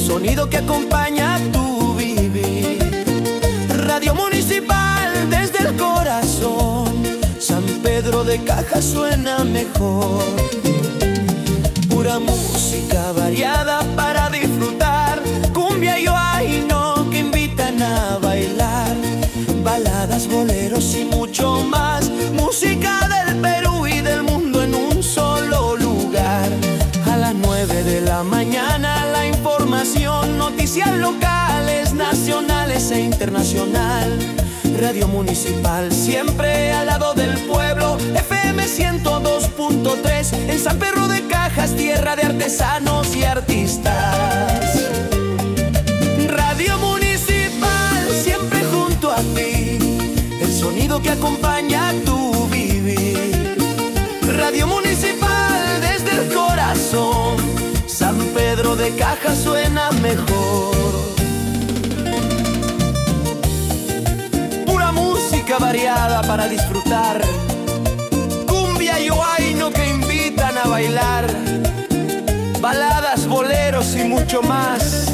sonido que acompaña tu vivir. Radio Municipal desde el corazón, San Pedro de Caja suena mejor. Pura música variada para disfrutar, cumbia y huayno que invitan a bailar, baladas, boleros y mucho más. Música del Perú y del mundo en un solo lugar. A las 9 de la mañana la información, noticias locales, nacionales e internacional. Radio Municipal siempre al lado del pueblo. FM 102.3 en San Pedro de Cajas, tierra de artesanos y artistas. Radio Municipal siempre junto a ti, el sonido que acompaña tu vivir. Radio Municipal desde el corazón, San Pedro de Cajas suena mejor. Pura música variada para disfrutar, cumbia y huayno que invitan a bailar, baladas, boleros y mucho más.